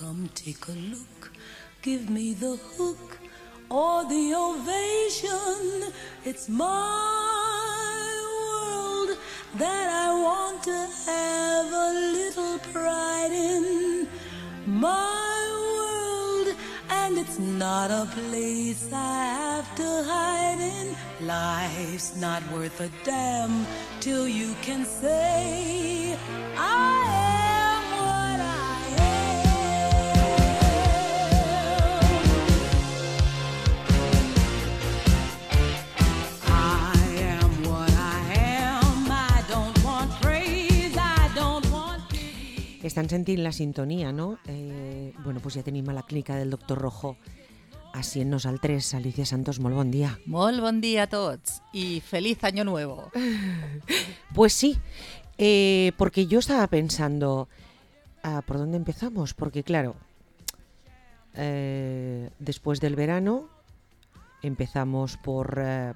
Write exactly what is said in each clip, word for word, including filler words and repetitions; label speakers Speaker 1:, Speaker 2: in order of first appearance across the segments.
Speaker 1: come take a look, give me the hook or the ovation. It's my world that I want to have a little pride in. My world, and it's not a place I have to hide in. Life's not worth a damn till you can say I am what I am. I am what I am. I don't want praise, I don't want pity.
Speaker 2: Estan sentint la sintonia, no? Eh, bueno, pues ja tenim a la clínica del doctor Rojo així en nosaltres. Alicia Santos, molt bon dia.
Speaker 3: Molt bon dia a tots y feliz año nuevo.
Speaker 2: Pues sí, eh, porque yo estaba pensando, ah, ¿por dónde empezamos? Porque claro, eh, después del verano empezamos por eh,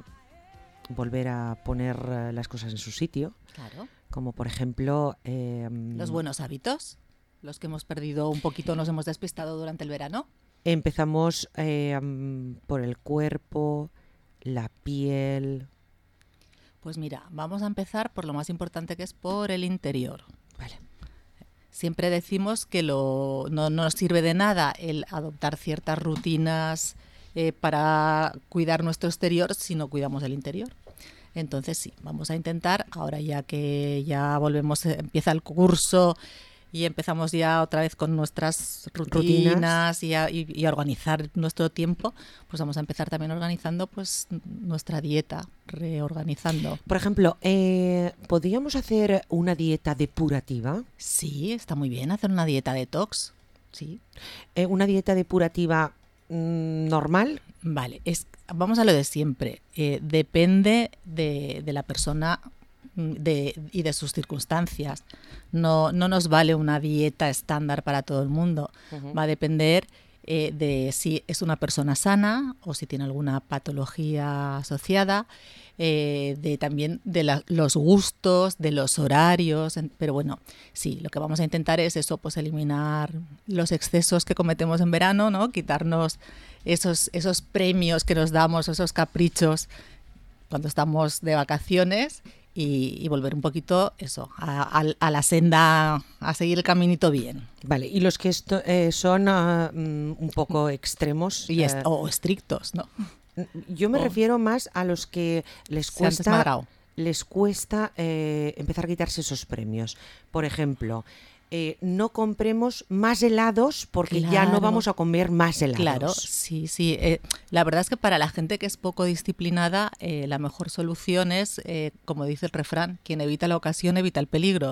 Speaker 2: volver a poner eh, las cosas en su sitio.
Speaker 3: Claro.
Speaker 2: Como por ejemplo... Eh,
Speaker 3: Los buenos hábitos, los que hemos perdido un poquito, nos hemos despistado durante el verano.
Speaker 2: Empezamos eh, um, por el cuerpo, la piel...
Speaker 3: Pues mira, vamos a empezar por lo más importante, que es por el interior.
Speaker 2: Vale.
Speaker 3: Siempre decimos que lo, no, no nos sirve de nada el adoptar ciertas rutinas eh, para cuidar nuestro exterior si no cuidamos el interior. Entonces sí, vamos a intentar, ahora ya que ya volvemos, empieza el curso y empezamos ya otra vez con nuestras rutinas, rutinas. Y, a, y, y a organizar nuestro tiempo, pues vamos a empezar también organizando pues nuestra dieta, reorganizando.
Speaker 2: Por ejemplo, eh, ¿podríamos hacer una dieta depurativa?
Speaker 3: Sí, está muy bien hacer una dieta detox, sí.
Speaker 2: Eh, ¿Una dieta depurativa mmm, normal?
Speaker 3: Vale, es, vamos a lo de siempre. Eh, depende de, de la persona de, y de sus circunstancias. No, no nos vale una dieta estándar para todo el mundo. Uh-huh. Va a depender eh, de si es una persona sana o si tiene alguna patología asociada, eh, de también de la, los gustos, de los horarios. Pero bueno, sí, lo que vamos a intentar es eso, pues eliminar los excesos que cometemos en verano, ¿no? Quitarnos esos, esos premios que nos damos, esos caprichos cuando estamos de vacaciones. Y, y volver un poquito eso a, a, a la senda, a seguir el caminito bien.
Speaker 2: Vale, y los que esto, eh, son uh, un poco extremos
Speaker 3: y est-
Speaker 2: eh,
Speaker 3: o estrictos, ¿no?
Speaker 2: Yo me
Speaker 3: o
Speaker 2: refiero más a los que les cuesta, les cuesta eh, empezar a quitarse esos premios. Por ejemplo, eh, no compremos más helados porque claro. ya no vamos a comer más helados.
Speaker 3: Claro, sí, sí. Eh, la verdad es que para la gente que es poco disciplinada, eh, la mejor solución es, eh, como dice el refrán, quien evita la ocasión evita el peligro.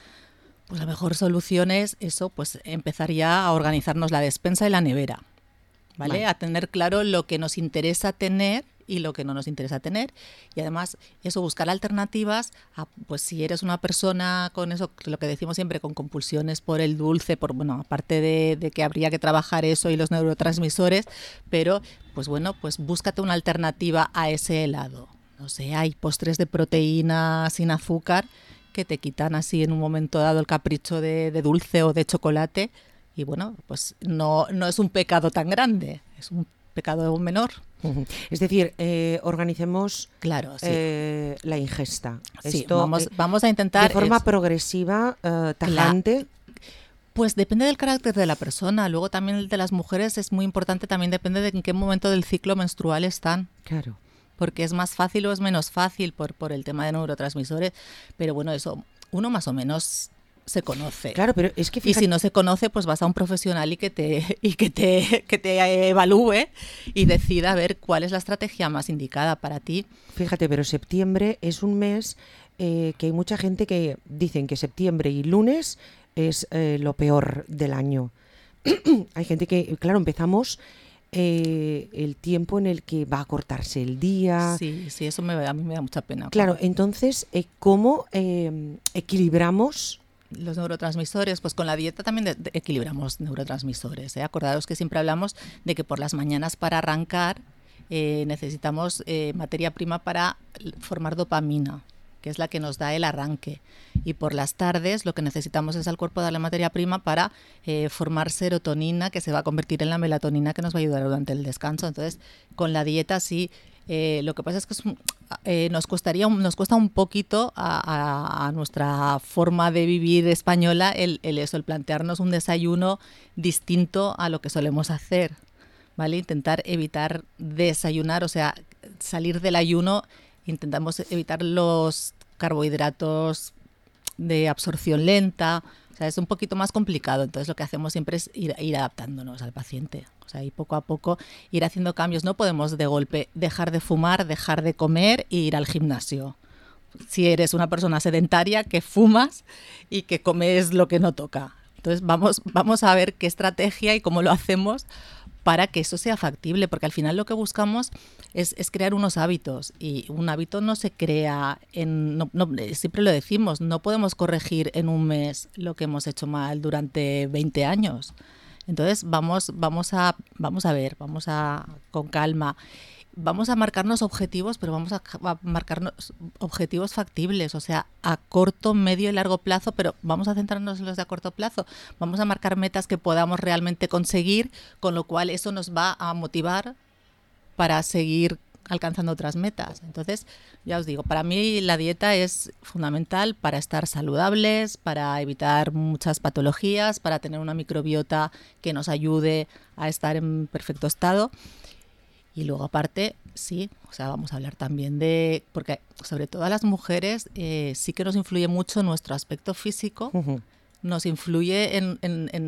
Speaker 3: Pues la mejor solución es eso, pues empezar ya a organizarnos la despensa y la nevera, ¿vale? Vale. A tener claro lo que nos interesa tener y lo que no nos interesa tener, y además eso, buscar alternativas a, pues si eres una persona con eso, lo que decimos siempre, con compulsiones por el dulce, por bueno, aparte de, de que habría que trabajar eso y los neurotransmisores, pero pues bueno, pues búscate una alternativa a ese helado. No sé, hay postres de proteína sin azúcar que te quitan así en un momento dado el capricho de, de dulce o de chocolate, y bueno, pues no, no es un pecado tan grande, es un pecado menor.
Speaker 2: Es decir, eh, organicemos
Speaker 3: claro, sí.
Speaker 2: eh, la ingesta.
Speaker 3: Sí,
Speaker 2: Esto,
Speaker 3: vamos,
Speaker 2: eh,
Speaker 3: vamos a intentar...
Speaker 2: De forma
Speaker 3: es,
Speaker 2: progresiva, eh, tajante.
Speaker 3: Pues depende del carácter de la persona. Luego también el de las mujeres es muy importante, también depende de en qué momento del ciclo menstrual están.
Speaker 2: Claro.
Speaker 3: Porque es más fácil o es menos fácil por, por el tema de neurotransmisores. Pero bueno, eso, uno más o menos se conoce.
Speaker 2: Claro, pero es que fíjate...
Speaker 3: Y si no se conoce, pues vas a un profesional y que te y que te que te evalúe y decida a ver cuál es la estrategia más indicada para ti.
Speaker 2: Fíjate, pero septiembre es un mes eh, que hay mucha gente que dicen que septiembre y lunes es eh, lo peor del año. Hay gente que, claro, empezamos eh, el tiempo en el que va a cortarse el día.
Speaker 3: Sí, sí, eso me, a mí me da mucha pena.
Speaker 2: Claro, entonces, eh, ¿cómo eh, equilibramos
Speaker 3: los neurotransmisores? Pues con la dieta también de, de equilibramos neurotransmisores, ¿eh? Acordaos que siempre hablamos de que por las mañanas para arrancar eh, necesitamos eh, materia prima para formar dopamina. que es la que nos da el arranque. Y por las tardes lo que necesitamos es al cuerpo darle materia prima para eh, formar serotonina, que se va a convertir en la melatonina que nos va a ayudar durante el descanso. Entonces, con la dieta sí, eh, lo que pasa es que es, eh, nos costaría nos cuesta un poquito a, a, a nuestra forma de vivir española el, el eso, el plantearnos un desayuno distinto a lo que solemos hacer, ¿vale? Intentar evitar desayunar, o sea, salir del ayuno. Intentamos evitar los carbohidratos de absorción lenta, o sea, es un poquito más complicado. Entonces lo que hacemos siempre es ir, ir adaptándonos al paciente, o sea, y poco a poco ir haciendo cambios. No podemos de golpe dejar de fumar, dejar de comer e ir al gimnasio. Si eres una persona sedentaria que fumas y que comes lo que no toca. Entonces vamos, vamos a ver qué estrategia y cómo lo hacemos para que eso sea factible, porque al final lo que buscamos es, es crear unos hábitos, y un hábito no se crea en, no, no, siempre lo decimos, no podemos corregir en un mes lo que hemos hecho mal durante veinte años. Entonces vamos, vamos a, vamos a ver, vamos a con calma. Vamos a marcarnos objetivos, pero vamos a, a marcarnos objetivos factibles, o sea, a corto, medio y largo plazo, pero vamos a centrarnos en los de a corto plazo. Vamos a marcar metas que podamos realmente conseguir, con lo cual eso nos va a motivar para seguir alcanzando otras metas. Entonces, ya os digo, para mí la dieta es fundamental para estar saludables, para evitar muchas patologías, para tener una microbiota que nos ayude a estar en perfecto estado. Y luego aparte, sí, o sea, vamos a hablar también de, porque sobre todo a las mujeres eh, sí que nos influye mucho nuestro aspecto físico, uh-huh. nos influye en, en, en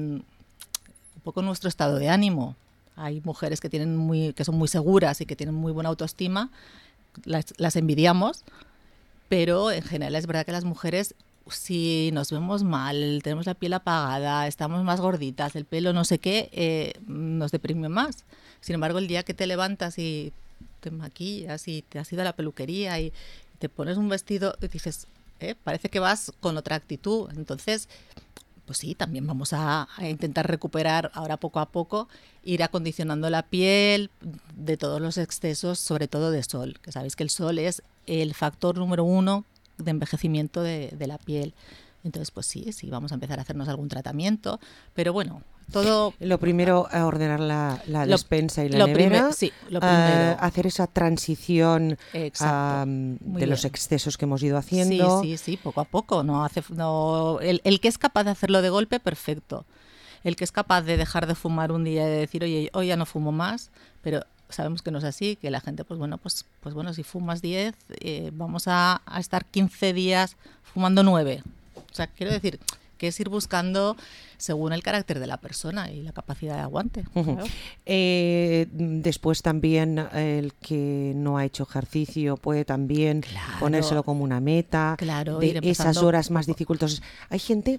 Speaker 3: un poco nuestro estado de ánimo. Hay mujeres que tienen muy, que son muy seguras y que tienen muy buena autoestima, las, las envidiamos, pero en general es verdad que las mujeres, si nos vemos mal, tenemos la piel apagada, estamos más gorditas, el pelo no sé qué, eh, nos deprime más. Sin embargo, el día que te levantas y te maquillas y te has ido a la peluquería y te pones un vestido y dices, eh, parece que vas con otra actitud. Entonces, pues sí, también vamos a, a intentar recuperar ahora poco a poco, ir acondicionando la piel de todos los excesos, sobre todo de sol, que sabéis que el sol es el factor número uno de envejecimiento de, de la piel. Entonces, pues sí, sí, vamos a empezar a hacernos algún tratamiento, pero bueno, todo...
Speaker 2: Lo primero, a ordenar la, la
Speaker 3: lo,
Speaker 2: despensa y la
Speaker 3: lo
Speaker 2: nevera,
Speaker 3: primer, sí, lo primero.
Speaker 2: Uh, hacer esa transición
Speaker 3: Exacto,
Speaker 2: um, de
Speaker 3: bien.
Speaker 2: Los excesos que hemos ido haciendo.
Speaker 3: Sí, sí, sí, poco a poco. No hace, no, el, el que es capaz de hacerlo de golpe, perfecto. El que es capaz de dejar de fumar un día y de decir, oye, hoy ya no fumo más, pero sabemos que no es así, que la gente, pues bueno, pues, pues bueno, si fumas diez, eh, vamos a, a estar quince días fumando nueve. O sea, quiero decir que es ir buscando según el carácter de la persona y la capacidad de aguante.
Speaker 2: Uh-huh. Claro. Eh, después también el que no ha hecho ejercicio puede también claro. ponérselo como una meta,
Speaker 3: claro,
Speaker 2: de esas horas más dificultosas. Hay gente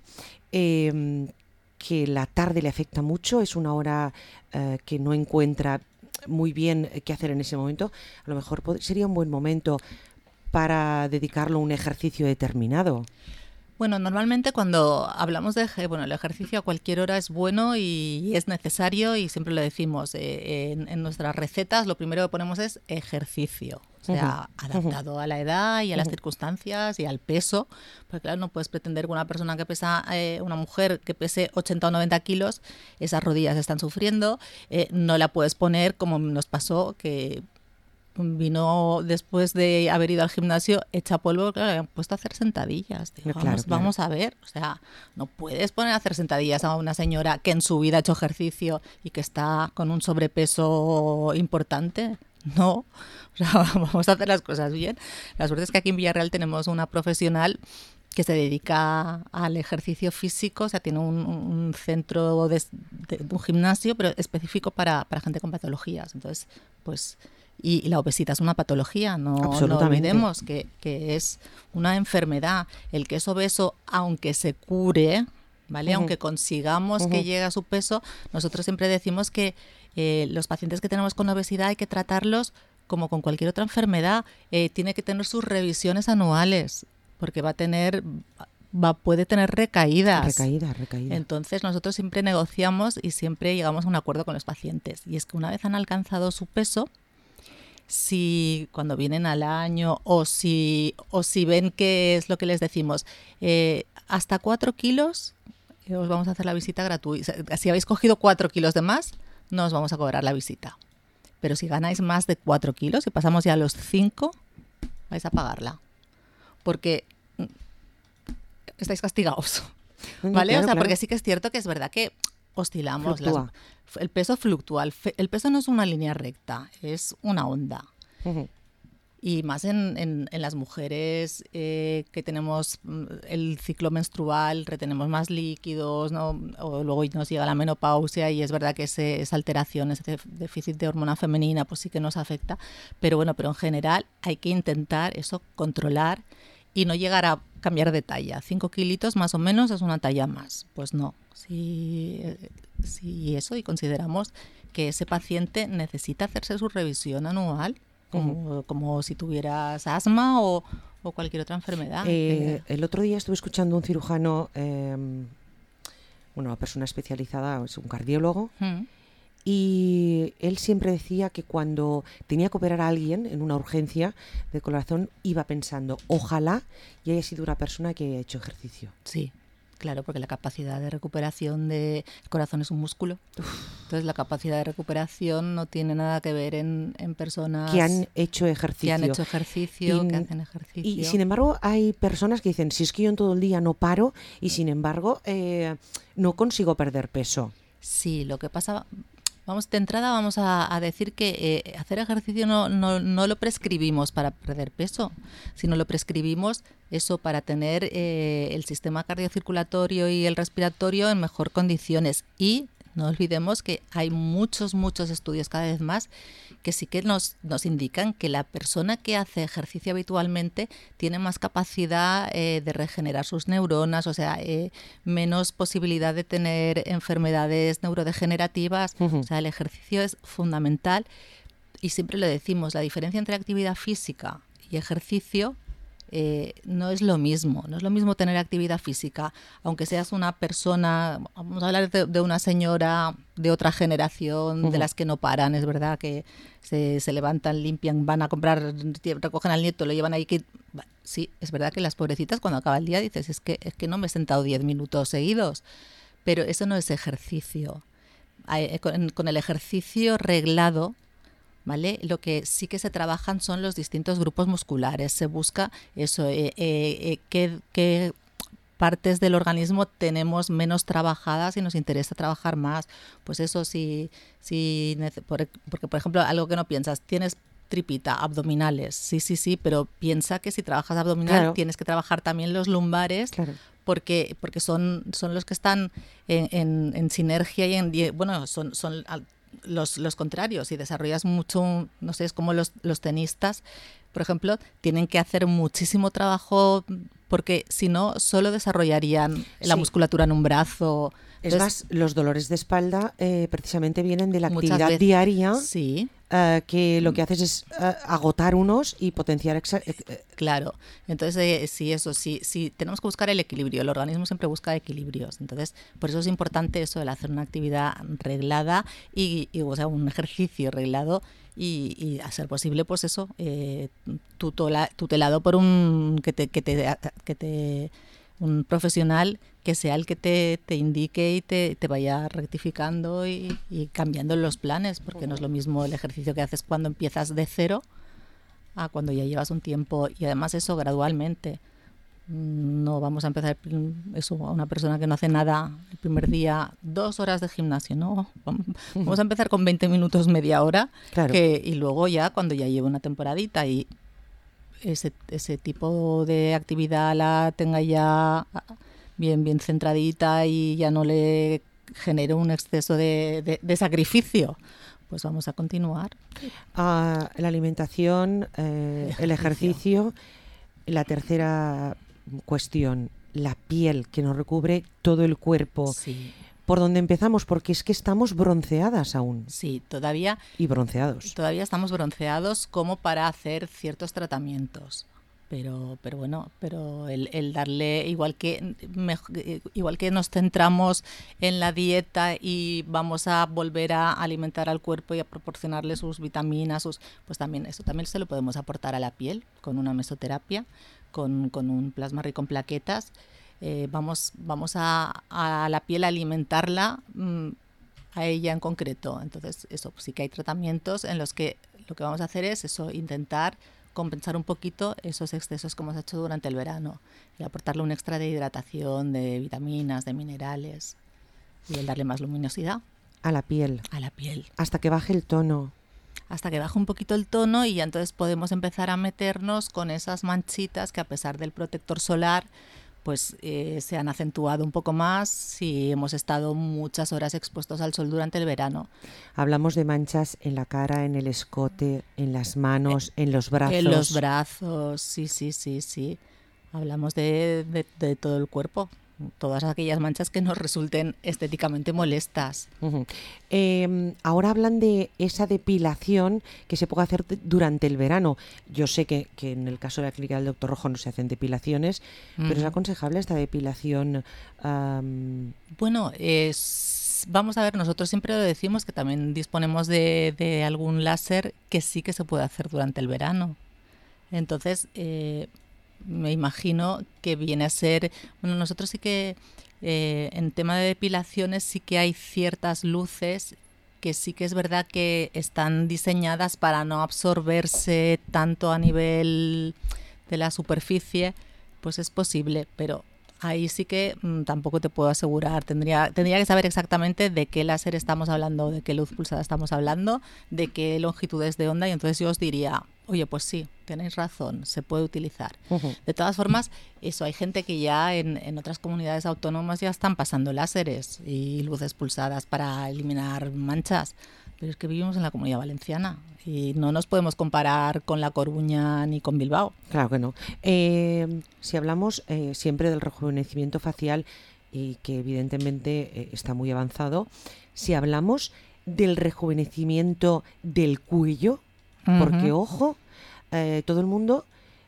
Speaker 2: eh, que la tarde le afecta mucho, es una hora eh, que no encuentra muy bien qué hacer en ese momento. A lo mejor pod- sería un buen momento para dedicarlo a un ejercicio determinado.
Speaker 3: Bueno, normalmente cuando hablamos de bueno, el ejercicio a cualquier hora es bueno y es necesario, y siempre lo decimos, eh, en, en nuestras recetas lo primero que ponemos es ejercicio, o sea, uh-huh. adaptado uh-huh. a la edad y a las uh-huh. circunstancias y al peso, porque claro, no puedes pretender que una persona que pesa, eh, una mujer que pese ochenta o noventa kilos, esas rodillas están sufriendo, eh, no la puedes poner como nos pasó, que vino después de haber ido al gimnasio hecha polvo, claro, le habían puesto a hacer sentadillas. Digo,
Speaker 2: claro,
Speaker 3: vamos,
Speaker 2: claro.
Speaker 3: vamos a ver, o sea, no puedes poner a hacer sentadillas a una señora que en su vida ha hecho ejercicio y que está con un sobrepeso importante. No, o sea, vamos a hacer las cosas bien. La suerte es que aquí en Villarreal tenemos una profesional que se dedica al ejercicio físico, o sea, tiene un, un centro de, de, de un gimnasio, pero específico para, para gente con patologías. Entonces, pues... Y, y la obesidad es una patología, no, no olvidemos que, que es una enfermedad. El que es obeso, aunque se cure, ¿vale? Uh-huh. Aunque consigamos uh-huh. que llegue a su peso, nosotros siempre decimos que eh, los pacientes que tenemos con obesidad hay que tratarlos como con cualquier otra enfermedad. Eh, tiene que tener sus revisiones anuales, porque va a tener... Va, puede tener recaídas.
Speaker 2: Recaída, recaída.
Speaker 3: Entonces nosotros siempre negociamos y siempre llegamos a un acuerdo con los pacientes. Y es que una vez han alcanzado su peso, si cuando vienen al año o si, o si ven que es lo que les decimos, eh, hasta cuatro kilos eh, os vamos a hacer la visita gratuita. Si habéis cogido cuatro kilos de más, no os vamos a cobrar la visita. Pero si ganáis más de cuatro kilos y pasamos ya a los cinco, vais a pagarla. Porque estáis castigados. ¿Vale?
Speaker 2: Claro,
Speaker 3: o sea,
Speaker 2: claro.
Speaker 3: porque sí que es cierto que es verdad que oscilamos.
Speaker 2: Fluctúa.
Speaker 3: Las, el peso fluctúa. El, fe, el peso no es una línea recta, es una onda.
Speaker 2: Uh-huh.
Speaker 3: Y más en, en, en las mujeres eh, que tenemos el ciclo menstrual, retenemos más líquidos, ¿no? O luego nos llega la menopausia y es verdad que ese, esa alteración, ese déficit de hormona femenina, pues sí que nos afecta. Pero bueno, pero en general hay que intentar eso, controlar y no llegar a cambiar de talla. Cinco kilitos más o menos es una talla más. Pues no, si, si eso y consideramos que ese paciente necesita hacerse su revisión anual, Como, uh-huh. como si tuvieras asma o, o cualquier otra enfermedad.
Speaker 2: Eh, el otro día estuve escuchando a un cirujano, eh, bueno, una persona especializada, es un cardiólogo, uh-huh. y él siempre decía que cuando tenía que operar a alguien en una urgencia de corazón, iba pensando, ojalá y haya sido una persona que haya hecho ejercicio.
Speaker 3: Sí. Claro, porque la capacidad de recuperación del corazón es un músculo. Entonces, la capacidad de recuperación no tiene nada que ver en, en personas
Speaker 2: que han hecho ejercicio.
Speaker 3: Que han hecho ejercicio,
Speaker 2: y,
Speaker 3: que hacen ejercicio.
Speaker 2: Y, sin embargo, hay personas que dicen, si es que yo en todo el día no paro y, sin embargo, eh, no consigo perder peso.
Speaker 3: Sí, lo que pasa... Vamos, de entrada vamos a, a decir que eh, hacer ejercicio no, no, no lo prescribimos para perder peso, sino lo prescribimos eso para tener eh, el sistema cardiocirculatorio y el respiratorio en mejor condiciones. Y no olvidemos que hay muchos, muchos estudios cada vez más que sí que nos, nos indican que la persona que hace ejercicio habitualmente tiene más capacidad eh, de regenerar sus neuronas, o sea, eh, menos posibilidad de tener enfermedades neurodegenerativas. Uh-huh. O sea, el ejercicio es fundamental y siempre lo decimos, la diferencia entre actividad física y ejercicio Eh, no es lo mismo, no es lo mismo tener actividad física, aunque seas una persona, vamos a hablar de, de una señora de otra generación, uh-huh. de las que no paran, es verdad que se, se levantan, limpian, van a comprar, recogen al nieto, lo llevan ahí, que sí, es verdad que las pobrecitas cuando acaba el día dices, es que, es que no me he sentado diez minutos seguidos, pero eso no es ejercicio. Con, con el ejercicio reglado, ¿vale? Lo que sí que se trabajan son los distintos grupos musculares. Se busca eso, eh, eh, qué, qué partes del organismo tenemos menos trabajadas y nos interesa trabajar más. Pues eso sí, sí porque por ejemplo, algo que no piensas, tienes tripita, abdominales, sí, sí, sí, pero piensa que si trabajas abdominal claro. tienes que trabajar también los lumbares. Claro. Porque, porque son, son los que están en, en, en sinergia y en, bueno, son, son Los, los contrarios. Si desarrollas mucho, no sé, es como los, los tenistas, por ejemplo, tienen que hacer muchísimo trabajo porque si no, solo desarrollarían la sí. musculatura en un brazo.
Speaker 2: Es Entonces, más, los dolores de espalda eh, precisamente vienen de la actividad veces, diaria
Speaker 3: sí.
Speaker 2: eh, que lo que haces es eh, agotar unos y potenciar... Exa- eh,
Speaker 3: claro, entonces eh, sí, eso, sí, sí, tenemos que buscar el equilibrio, el organismo siempre busca equilibrios, entonces por eso es importante eso, el hacer una actividad reglada y, y o sea, un ejercicio reglado y, y a ser posible, pues eso, eh, tutela, tutelado por un que te, que te, que te un profesional que sea el que te, te indique y te, te vaya rectificando y, y cambiando los planes, porque no es lo mismo el ejercicio que haces cuando empiezas de cero a cuando ya llevas un tiempo, y además eso gradualmente. No vamos a empezar eso a una persona que no hace nada el primer día, dos horas de gimnasio, no, vamos a empezar con veinte minutos, media hora, claro. que, y luego ya cuando ya lleve una temporadita y ese, ese tipo de actividad la tenga ya bien, bien centradita y ya no le genere un exceso de, de, de sacrificio, pues vamos a continuar.
Speaker 2: Uh, la alimentación, eh, ejercicio. el ejercicio, la tercera cuestión, la piel que nos recubre todo el cuerpo.
Speaker 3: Sí.
Speaker 2: ¿Por dónde empezamos? Porque es que estamos bronceadas aún.
Speaker 3: Sí, todavía.
Speaker 2: Y bronceados.
Speaker 3: Todavía estamos bronceados como para hacer ciertos tratamientos. Pero, pero bueno, pero el, el darle, igual que, me, igual que nos centramos en la dieta y vamos a volver a alimentar al cuerpo y a proporcionarle sus vitaminas, sus, pues también eso también se lo podemos aportar a la piel con una mesoterapia, con, con un plasma rico en plaquetas. Eh, vamos, vamos a, a la piel a alimentarla, mmm, a ella en concreto. Entonces, eso, pues sí que hay tratamientos en los que lo que vamos a hacer es eso, intentar compensar un poquito esos excesos que hemos hecho durante el verano y aportarle un extra de hidratación, de vitaminas, de minerales y el darle más luminosidad
Speaker 2: a la piel.
Speaker 3: A la piel.
Speaker 2: Hasta que baje el tono.
Speaker 3: Hasta que baje un poquito el tono y ya entonces podemos empezar a meternos con esas manchitas que a pesar del protector solar pues eh, se han acentuado un poco más si hemos estado muchas horas expuestos al sol durante el verano.
Speaker 2: Hablamos de manchas en la cara, en el escote, en las manos, eh, en los brazos.
Speaker 3: En los brazos, sí, sí, sí, sí. Hablamos de, de, de todo el cuerpo. Todas aquellas manchas que nos resulten estéticamente molestas.
Speaker 2: Uh-huh. Eh, ahora hablan de esa depilación que se puede hacer durante el verano. Yo sé que, que en el caso de la clínica del doctor Rojo no se hacen depilaciones, uh-huh. pero ¿es aconsejable esta depilación? Um...
Speaker 3: Bueno, es... vamos a ver, nosotros siempre lo decimos que también disponemos de, de algún láser que sí que se puede hacer durante el verano. Entonces... Eh, me imagino que viene a ser, bueno, nosotros sí que eh, en tema de depilaciones sí que hay ciertas luces que sí que es verdad que están diseñadas para no absorberse tanto a nivel de la superficie, pues es posible, pero ahí sí que mmm, tampoco te puedo asegurar. Tendría, tendría que saber exactamente de qué láser estamos hablando, de qué luz pulsada estamos hablando, de qué longitudes de onda, y entonces yo os diría, oye, pues sí, tenéis razón, se puede utilizar. Uh-huh. De todas formas, eso, hay gente que ya en, en otras comunidades autónomas ya están pasando láseres y luces pulsadas para eliminar manchas, pero es que vivimos en la Comunidad Valenciana y no nos podemos comparar con La Coruña ni con Bilbao.
Speaker 2: Claro que no. Eh, si hablamos eh, siempre del rejuvenecimiento facial, y que evidentemente eh, está muy avanzado, si hablamos del rejuvenecimiento del cuello, uh-huh. porque ojo, eh, todo el mundo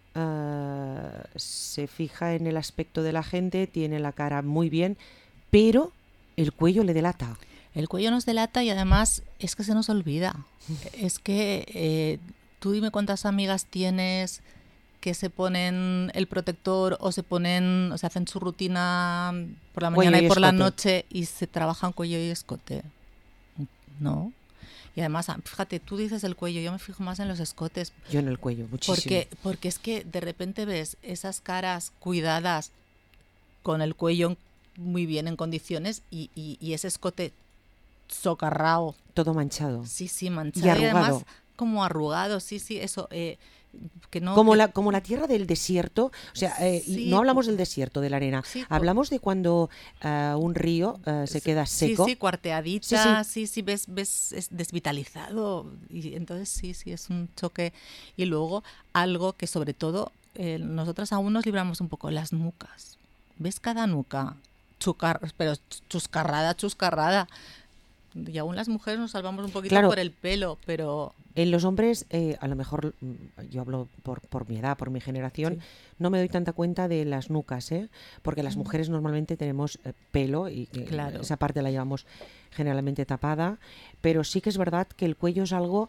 Speaker 2: uh, se fija en el aspecto de la gente, tiene la cara muy bien, pero el cuello le delata.
Speaker 3: El cuello nos delata y además es que se nos olvida. Es que eh, tú dime cuántas amigas tienes que se ponen el protector o se ponen, o se hacen su rutina por la mañana y, y por la noche y se trabajan cuello y escote. ¿No? Y además, fíjate, tú dices el cuello, yo me fijo más en los escotes.
Speaker 2: Yo en el cuello, muchísimo.
Speaker 3: Porque, porque es que de repente ves esas caras cuidadas con el cuello muy bien en condiciones y, y, y ese escote socarrao.
Speaker 2: Todo manchado.
Speaker 3: Sí, sí, manchado.
Speaker 2: Y arrugado.
Speaker 3: Y además como arrugado, sí, sí, eso... Eh, que no,
Speaker 2: como,
Speaker 3: que...
Speaker 2: la, como la tierra del desierto, o sea, eh, sí, no hablamos del desierto, de la arena,
Speaker 3: sí,
Speaker 2: hablamos de cuando uh, un río uh, se queda seco.
Speaker 3: Sí, sí, cuarteadita, sí, sí, sí, sí ves, ves es desvitalizado, y entonces sí, sí, es un choque. Y luego algo que sobre todo eh, nosotros aún nos libramos un poco, las nucas. ¿Ves cada nuca? Chucar, pero chuscarrada, chuscarrada. Y aún las mujeres nos salvamos un poquito claro, por el pelo, pero...
Speaker 2: En los hombres, eh, a lo mejor, yo hablo por, por mi edad, por mi generación, sí. no me doy tanta cuenta de las nucas, ¿eh? Porque las mujeres normalmente tenemos eh, pelo y eh, claro. esa parte la llevamos generalmente tapada, pero sí que es verdad que el cuello es algo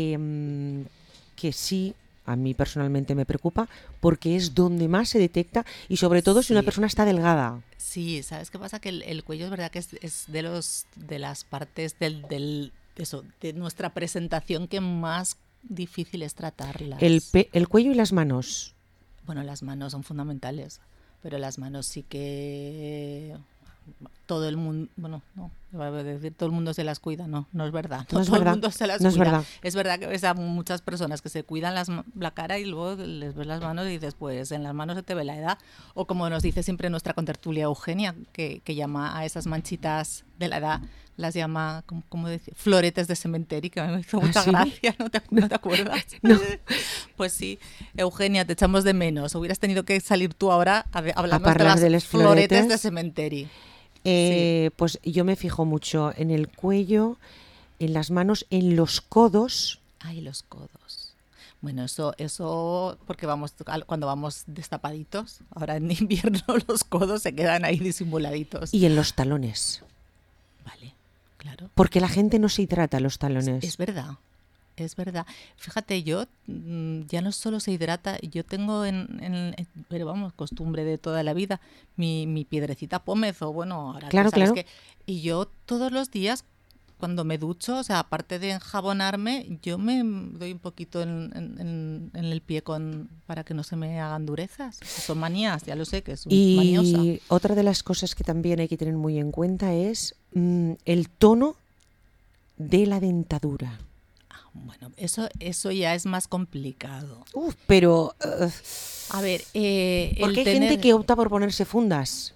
Speaker 2: eh, que sí... a mí personalmente me preocupa porque es donde más se detecta y sobre todo si sí. una persona está delgada.
Speaker 3: Sí, ¿sabes qué pasa? Que el, el cuello es verdad que es, es de los de las partes del, del eso, de nuestra presentación que más difícil es tratarlas.
Speaker 2: El, pe- el cuello y las manos.
Speaker 3: Bueno, las manos son fundamentales, pero las manos sí que... todo el mundo, bueno, no, iba a decir todo el mundo se las cuida, no, no es verdad. No,
Speaker 2: no es
Speaker 3: todo
Speaker 2: verdad.
Speaker 3: el mundo se las
Speaker 2: no
Speaker 3: cuida.
Speaker 2: Es verdad.
Speaker 3: Es verdad que ves a muchas personas que se cuidan las, la cara y luego les ves las manos y dices, pues en las manos se te ve la edad. O como nos dice siempre nuestra contertulia Eugenia, que, que llama a esas manchitas de la edad, las llama, ¿cómo, cómo decir? Floretes de cementerio, que me hizo mucha ¿Ah, sí? gracia, ¿no te, no te acuerdas?
Speaker 2: No.
Speaker 3: Pues sí, Eugenia, te echamos de menos. Hubieras tenido que salir tú ahora a, a hablarnos
Speaker 2: a
Speaker 3: de las
Speaker 2: de los
Speaker 3: floretes,
Speaker 2: floretes
Speaker 3: de cementerio.
Speaker 2: Eh,
Speaker 3: sí.
Speaker 2: Pues yo me fijo mucho en el cuello, en las manos, en los codos.
Speaker 3: Ay, los codos. Bueno, eso, eso porque vamos cuando vamos destapaditos. Ahora en invierno los codos se quedan ahí disimuladitos.
Speaker 2: Y en los talones.
Speaker 3: Vale, claro.
Speaker 2: Porque la gente no se hidrata los talones.
Speaker 3: Es, es verdad, es verdad. Fíjate, yo mm, ya no solo se hidrata, yo tengo en, en, en pero vamos, costumbre de toda la vida, mi, mi piedrecita pómez o bueno, ahora
Speaker 2: claro,
Speaker 3: sabes
Speaker 2: claro.
Speaker 3: que, y yo todos los días cuando me ducho, o sea, aparte de enjabonarme, yo me doy un poquito en, en, en el pie con para que no se me hagan durezas. Son manías, ya lo sé que es
Speaker 2: y
Speaker 3: maniosa.
Speaker 2: Y otra de las cosas que también hay que tener muy en cuenta es mmm, el tono de la dentadura.
Speaker 3: Ah, bueno, eso, eso ya es más complicado.
Speaker 2: Uf, pero... Uh,
Speaker 3: a ver, eh,
Speaker 2: porque
Speaker 3: el
Speaker 2: hay
Speaker 3: tener...
Speaker 2: gente que opta por ponerse fundas.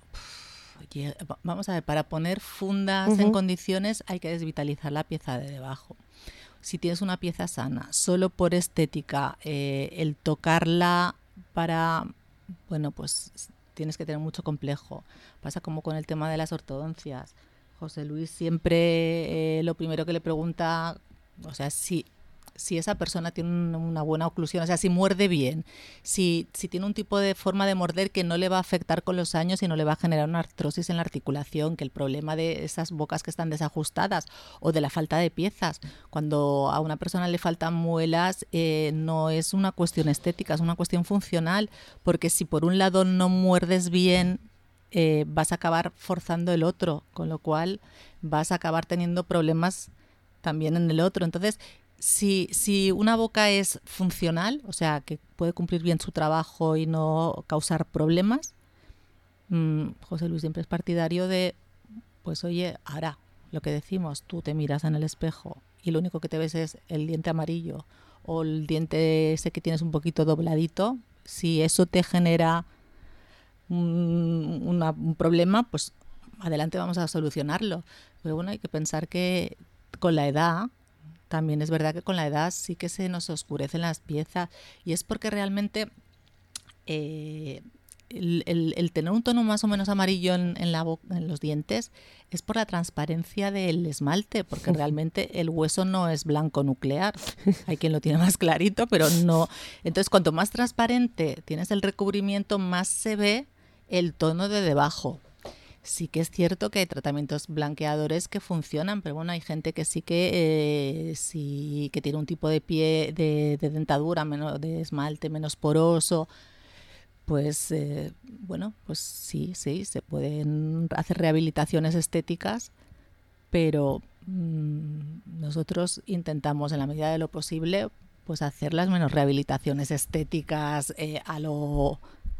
Speaker 3: Vamos a ver, para poner fundas uh-huh. en condiciones hay que desvitalizar la pieza de debajo. Si tienes una pieza sana, solo por estética, eh, el tocarla para, bueno, pues tienes que tener mucho complejo. Pasa como con el tema de las ortodoncias. José Luis siempre eh, lo primero que le pregunta, o sea, si... si esa persona tiene una buena oclusión, o sea, si muerde bien, si, si tiene un tipo de forma de morder que no le va a afectar con los años y no le va a generar una artrosis en la articulación, que el problema de esas bocas que están desajustadas o de la falta de piezas, cuando a una persona le faltan muelas, eh, no es una cuestión estética, es una cuestión funcional, porque si por un lado no muerdes bien, eh, vas a acabar forzando el otro, con lo cual vas a acabar teniendo problemas también en el otro. Entonces, Si, si una boca es funcional, o sea, que puede cumplir bien su trabajo y no causar problemas, mmm, José Luis siempre es partidario de, pues oye, ahora, lo que decimos, tú te miras en el espejo y lo único que te ves es el diente amarillo o el diente ese que tienes un poquito dobladito, si eso te genera un, una, un problema, pues adelante, vamos a solucionarlo. Pero bueno, hay que pensar que con la edad... También es verdad que con la edad sí que se nos oscurecen las piezas y es porque realmente eh, el, el, el tener un tono más o menos amarillo en, en, la boca, en los dientes es por la transparencia del esmalte, porque realmente el hueso no es blanco nuclear. Hay quien lo tiene más clarito, pero no. Entonces, cuanto más transparente tienes el recubrimiento, más se ve el tono de debajo. Sí que es cierto que hay tratamientos blanqueadores que funcionan, pero bueno, hay gente que sí que eh, sí que tiene un tipo de pie de, de dentadura, menos, de esmalte menos poroso, pues eh, bueno, pues sí, sí, se pueden hacer rehabilitaciones estéticas, pero mmm, nosotros intentamos en la medida de lo posible pues hacer las menos rehabilitaciones estéticas eh, a lo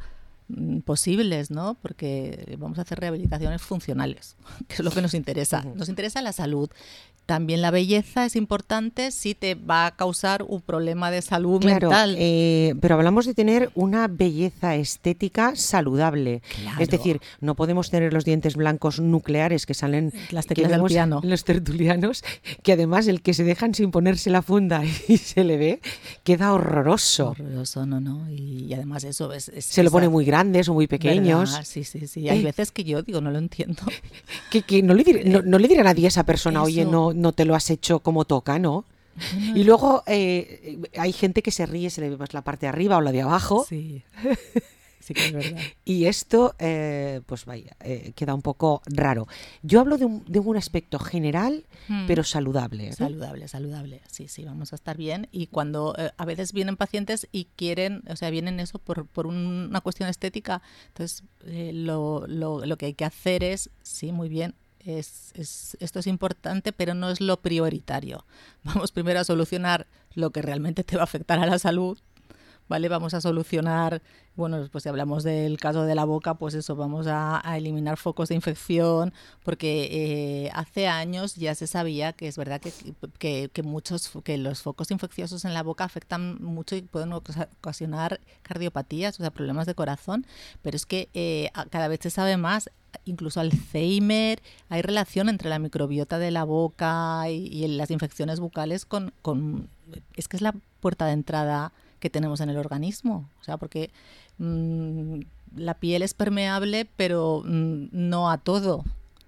Speaker 3: posibles, ¿no? Porque vamos a hacer rehabilitaciones funcionales, que es lo que nos interesa. Nos interesa la salud. También la belleza es importante si te va a causar un problema de salud
Speaker 2: claro,
Speaker 3: mental.
Speaker 2: Eh, pero hablamos de tener una belleza estética saludable.
Speaker 3: Claro.
Speaker 2: Es decir, no podemos tener los dientes blancos nucleares que salen
Speaker 3: las teclas del piano.
Speaker 2: Los tertulianos, que además el que se dejan sin ponerse la funda y se le ve, queda horroroso.
Speaker 3: Horroroso, no, no. Y, y además eso es... es
Speaker 2: se lo pone muy grandes o muy pequeños.
Speaker 3: ¿Verdad? Sí, sí, sí. Hay eh. veces que yo digo, no lo entiendo.
Speaker 2: Que, que no, le diré, no, no le dirá a nadie a esa persona,
Speaker 3: eso.
Speaker 2: oye, no, no te lo has hecho como toca, ¿no? Bueno, y luego eh, hay gente que se ríe, se le ve más la parte de arriba o la de abajo.
Speaker 3: Sí, sí que es verdad.
Speaker 2: Y esto, eh, pues vaya, eh, queda un poco raro. Yo hablo de un, de un aspecto general, hmm. pero saludable, ¿no?
Speaker 3: Saludable, saludable. Sí, sí, vamos a estar bien. Y cuando eh, a veces vienen pacientes y quieren, o sea, vienen eso por, por un, una cuestión estética, entonces eh, lo, lo, lo que hay que hacer es, sí, muy bien, Es, es, esto es importante, pero no es lo prioritario. Vamos primero a solucionar lo que realmente te va a afectar a la salud, ¿vale? Vamos a solucionar, bueno, pues si hablamos del caso de la boca, pues eso, vamos a, a eliminar focos de infección, porque eh, hace años ya se sabía que es verdad que, que, que, muchos, que los focos infecciosos en la boca afectan mucho y pueden ocasionar cardiopatías, o sea, problemas de corazón, pero es que eh, cada vez se sabe más. Incluso Alzheimer, hay relación entre la microbiota de la boca y, y las infecciones bucales con, con... Es que es la puerta de entrada que tenemos en el organismo. O sea, porque mmm, la piel es permeable, pero mmm, no a todo.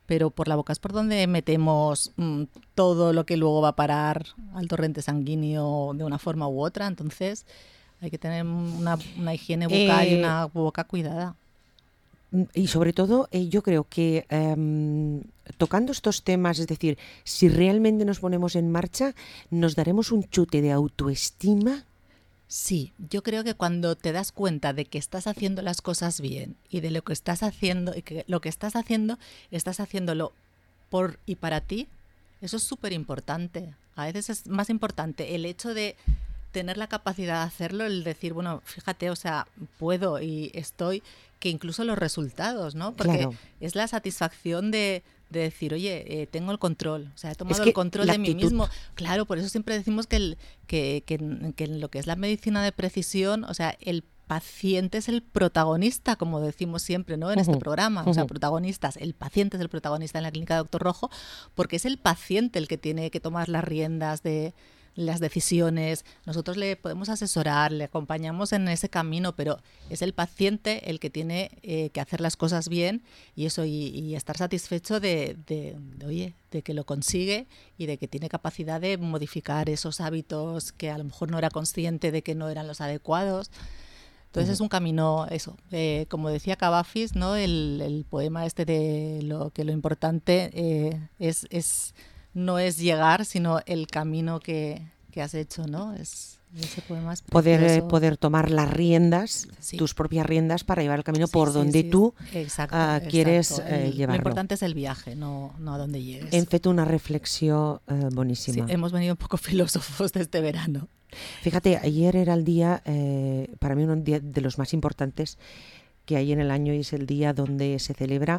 Speaker 3: pero por la boca es por donde metemos mmm, todo lo que luego va a parar al torrente sanguíneo de una forma u otra. Entonces hay que tener una, una higiene bucal eh, y una boca cuidada.
Speaker 2: Y sobre todo, eh, yo creo que eh, tocando estos temas, es decir, si realmente nos ponemos en marcha, nos daremos un chute de autoestima.
Speaker 3: Sí, yo creo que cuando te das cuenta de que estás haciendo las cosas bien y de lo que estás haciendo y que lo que estás haciendo, estás haciéndolo por y para ti, eso es súper importante. A veces es más importante el hecho de tener la capacidad de hacerlo, el decir, bueno, fíjate, o sea, puedo y estoy, que incluso los resultados, ¿no? Porque claro, es la satisfacción de, de decir, oye, eh, tengo el control, o sea, he tomado el control de mí mismo. Claro, por eso siempre decimos que, el, que, que, que en lo que es la medicina de precisión, o sea, el paciente es el protagonista, como decimos siempre, ¿no? En uh-huh. este programa, uh-huh. o sea, protagonistas, el paciente es el protagonista en la clínica de Doctor Rojo, porque es el paciente el que tiene que tomar las riendas de las decisiones. Nosotros le podemos asesorar, le acompañamos en ese camino, pero es el paciente el que tiene eh, que hacer las cosas bien y eso y, y estar satisfecho de, de, de, oye, de que lo consigue y de que tiene capacidad de modificar esos hábitos que a lo mejor no era consciente de que no eran los adecuados. Entonces uh-huh. es un camino, eso, eh, como decía Cavafis, ¿no? El, el poema este de lo que lo importante eh, es, es no es llegar, sino el camino que, que has hecho, ¿no? Es, ese poema es
Speaker 2: poder, eh, poder tomar las riendas, sí. tus propias riendas para llevar el camino sí, por sí, donde sí, tú
Speaker 3: exacto,
Speaker 2: uh, quieres
Speaker 3: exacto.
Speaker 2: Eh, llevarlo.
Speaker 3: Lo importante es el viaje, no, no a dónde llegues.
Speaker 2: Hem fet una reflexión uh, bonísima.
Speaker 3: Sí, hemos venido un poco filósofos de este verano.
Speaker 2: Fíjate, ayer era el día, eh, para mí un día de los más importantes que hay en el año y es el día donde se celebra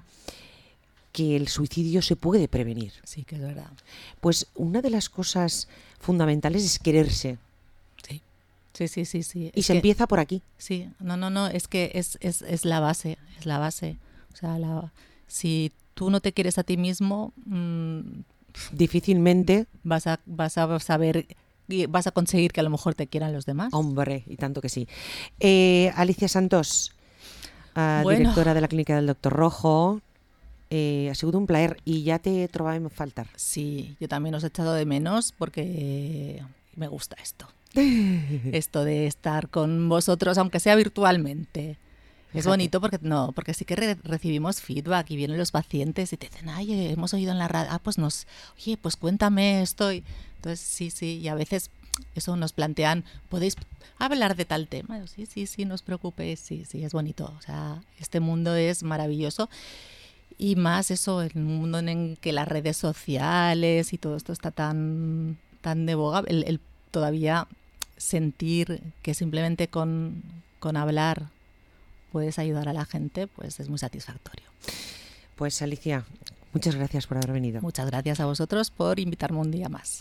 Speaker 2: que el suicidio se puede prevenir.
Speaker 3: Sí, que es verdad.
Speaker 2: Pues una de las cosas fundamentales es quererse.
Speaker 3: Sí, sí, sí, sí. sí.
Speaker 2: Y
Speaker 3: es
Speaker 2: se
Speaker 3: que,
Speaker 2: empieza por aquí.
Speaker 3: Sí, no, no, no, es que es, es, es la base, es la base. O sea, la, si tú no te quieres a ti mismo, mmm,
Speaker 2: difícilmente
Speaker 3: vas a, vas a saber, vas a conseguir que a lo mejor te quieran los demás.
Speaker 2: Hombre, y tanto que sí. Eh, Alicia Santos, uh,
Speaker 3: bueno.
Speaker 2: directora de la Clínica del Doctor Rojo. Eh, ha sido un placer y ya te trobàvem a faltar.
Speaker 3: Sí, yo también os he echado de menos porque me gusta esto. Esto de estar con vosotros, aunque sea virtualmente. Es Fíjate. bonito porque no, porque sí que re recibimos feedback y vienen los pacientes y te dicen, ay, hemos oído en la radio, ah, pues nos, oye, pues cuéntame esto. Y entonces, sí, sí, y a veces eso nos plantean, ¿podéis hablar de tal tema? Yo, sí, sí, sí, no os preocupéis, sí, sí, es bonito. O sea, este mundo es maravilloso. Y más eso, en un mundo en que las redes sociales y todo esto está tan, tan de boga, el, el todavía sentir que simplemente con, con hablar puedes ayudar a la gente, pues es muy satisfactorio.
Speaker 2: Pues Alicia, muchas gracias por haber venido.
Speaker 3: Muchas gracias a vosotros por invitarme un día más.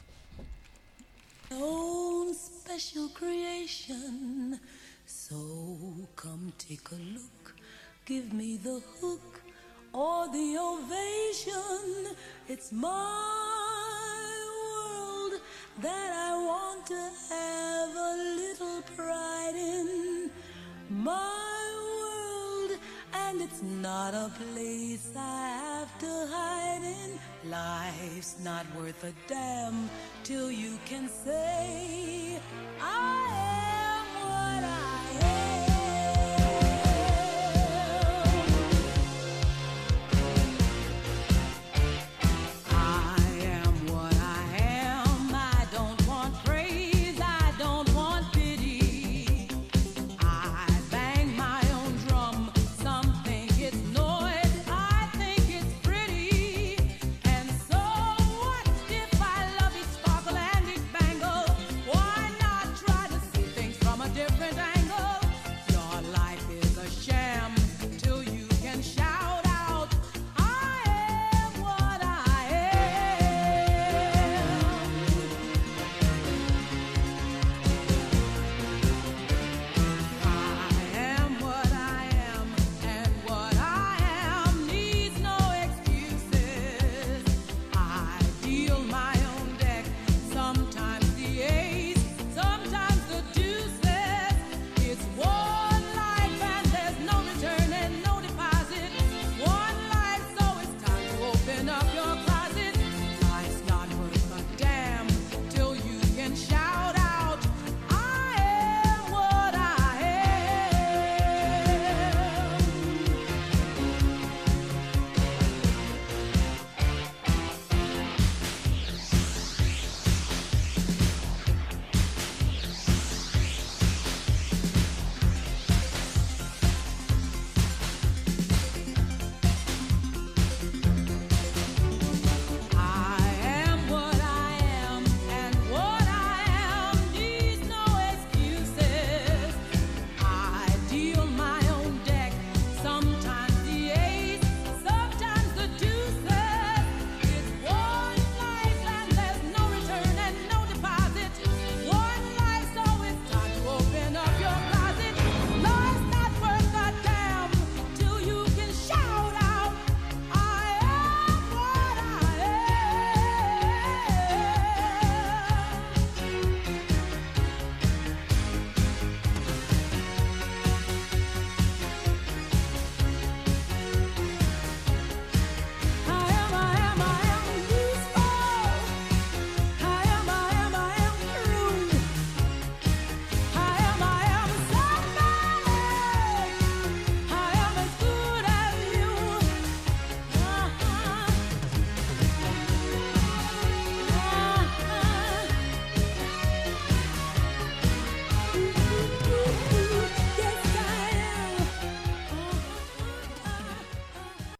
Speaker 1: Own special creation, so come take a look, give me the hook. Or the ovation, it's my world that I want to have a little pride in. My world, and it's not a place I have to hide in. Life's not worth a damn till you can say I am.